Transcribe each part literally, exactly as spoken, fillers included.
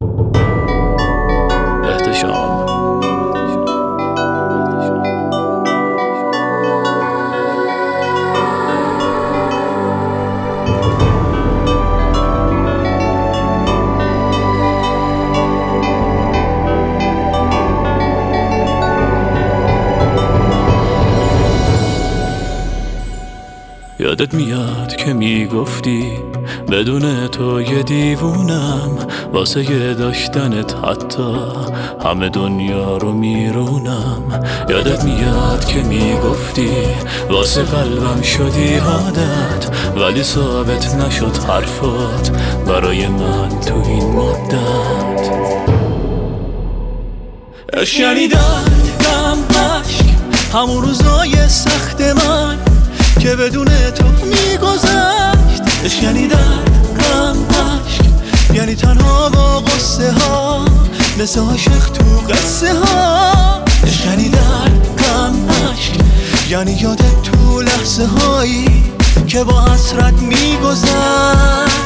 احتشام. یادت میاد که میگفتی بدون تو یه دیوونم، واسه داشتنت حتی همه دنیا رو میرونم. یادت میاد که میگفتی واسه قلبم شدی عادت، ولی ثابت نشد حرفات برای من تو این مدت. عشق یعنی درد، غم، عشق، همون روزای سخت من که بدون تو میگذشت. عشق یعنی درد، غم، عشق، یعنی تنها با قصه ها، مثل عاشق تو قصه ها. عشق یعنی درد، غم، عشق، یعنی یادت تو لحظه هایی که با حسرت میگذشت.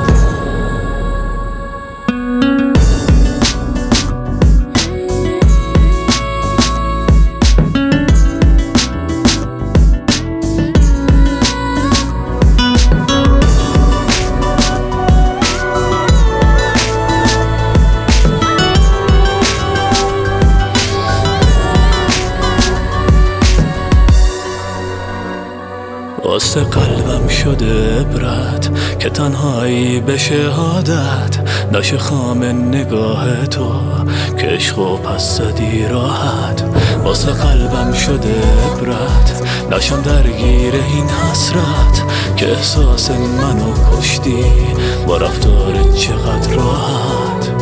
واسه قلبم شده عبرت که تنهایی به شهادت، نشه خام نگاه تو که عشقو پس زدی راحت. واسه قلبم شده عبرت نشم درگیر این حسرت که احساس منو کشتی با رفتارت چقدر راحت.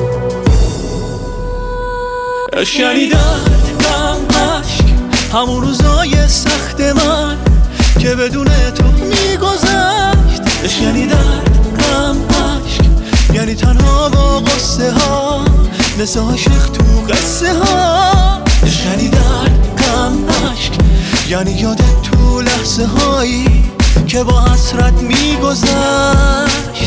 عشق یعنی درد، غم، عشق، همون روزای سخت من که بدون تو میگذشت. عشق یعنی درد، غم، عشق، یعنی تنها با قصه ها، مثل عاشق تو قصه ها. عشق یعنی درد، غم، عشق، یعنی یادت تو لحظه هایی که با حسرت میگذشت.